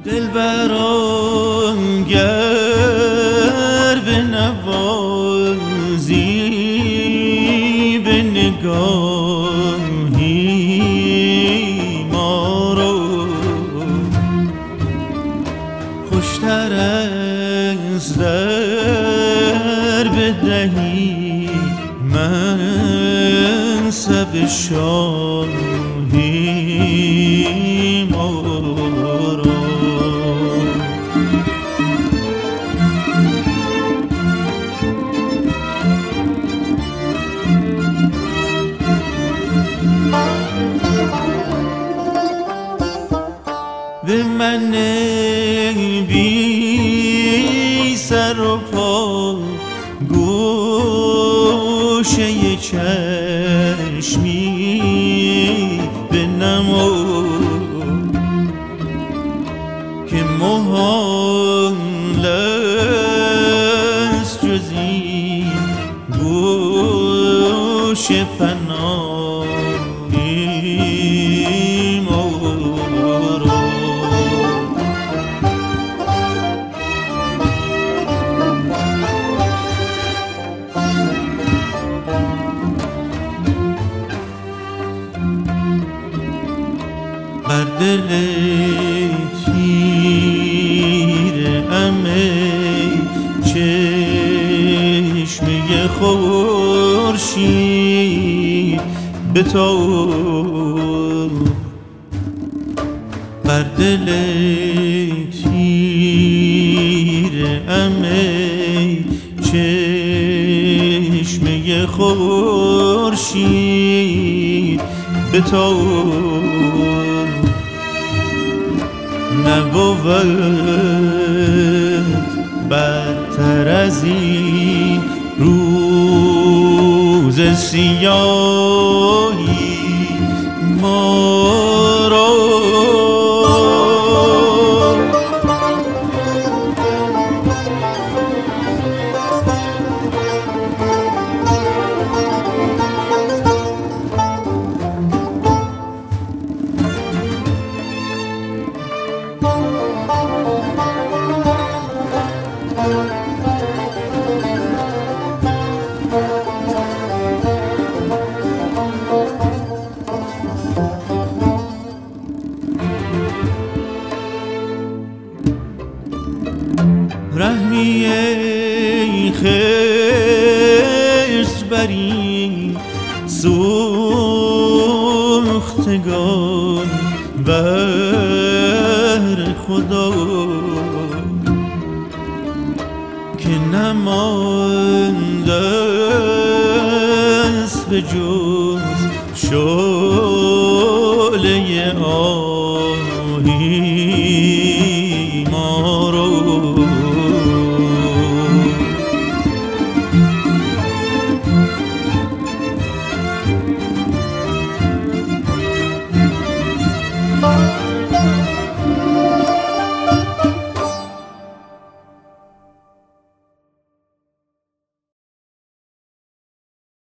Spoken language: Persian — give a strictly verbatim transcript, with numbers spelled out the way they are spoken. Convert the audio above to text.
دلبران گر بنوازی به نگاهی ما رو، خوشتر از در بدهی منصب شاهی ما رو. به من بی سر و پا گوشه چشمی بنما که محال است جز این گوشه پناهی ما رو. بر دل تیره‌ام ای چشمه خورشید بتاب، بر دل تیره‌ام ای چشمه خورشید بتاب. نبود بدتر از این روز سیاهی ما را. رحمی ای خشت بری سوختگان بر خدا که نمانده است به جز شعله آب